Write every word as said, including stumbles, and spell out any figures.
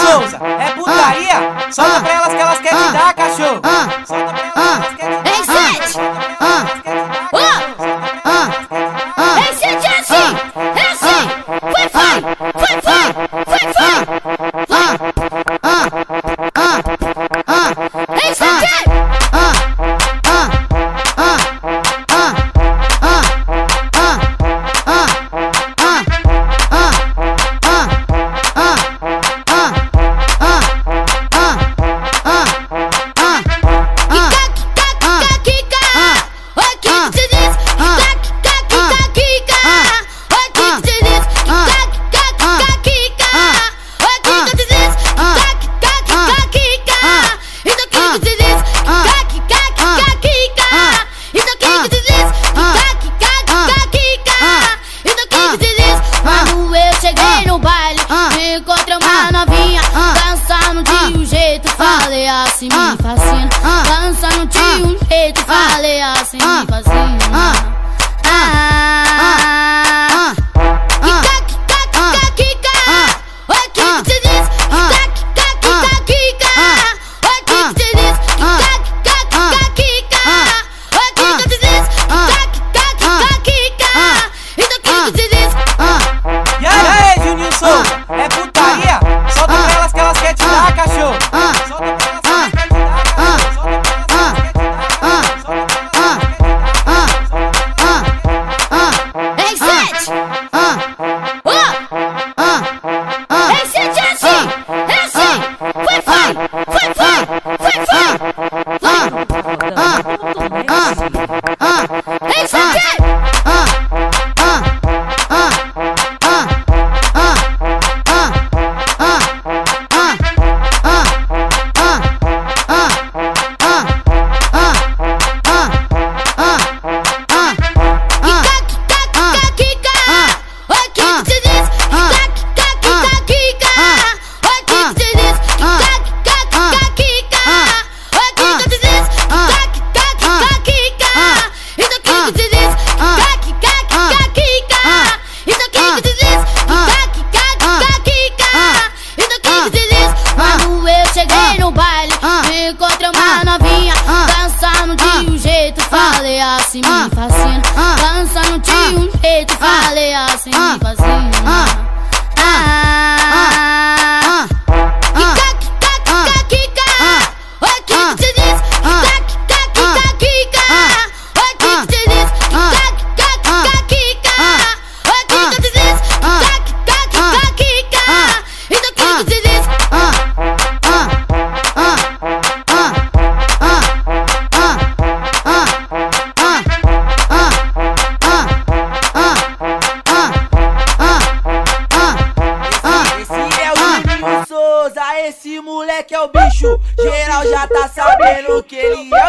Souza, é putaria? Solta pra elas que elas querem te dar, cachorro. Solta pra elas que elas querem te dar. Ei, sete! Ei, sete é assim! É assim! Vai, vai! Vai, vai! Vai, vai! Vai! Ei, sete! Encontrei uma novinha dançando de um jeito, falei assim, me fascina. Dançando de um jeito, falei assim, me fascina. Ah, Kika, Kika, Kika, Kika. Oi, que que te diz? Kika, Kika, Kika, Kika. Oi, que que te diz? Kika, Kika, Kika, Kika. Oi, que que te diz? Kika, Kika, Kika, Kika. Então que que te diz? E aí, aí, Juninho Souza, é putaria? Solta pra elas que elas querem te dar, cachorro. Solta pra elas que elas querem te dar, cachorro. Solta pra elas que elas querem te dar, cachorro. Solta pra elas que elas querem te dar, cachorro. Ei, sete! Ei, sete é assim! É assim! Vai, vai! Vai, vai! Vai, vai! Ei, sete! Encontrei uma novinha dançando de um jeito, falei assim, me fascina. Dançando de um jeito, falei assim, me fascina. Ah, Kika, Kika, Kika, Kika. Oi, que que te diz? Kika, Kika, Kika, Kika. Oi, que que te diz? Kika, Kika, Kika, Kika. Oi, que que te diz? Kika, Kika, Kika, Kika. Então que que te diz? Esse moleque é o bicho, geral já tá sabendo que ele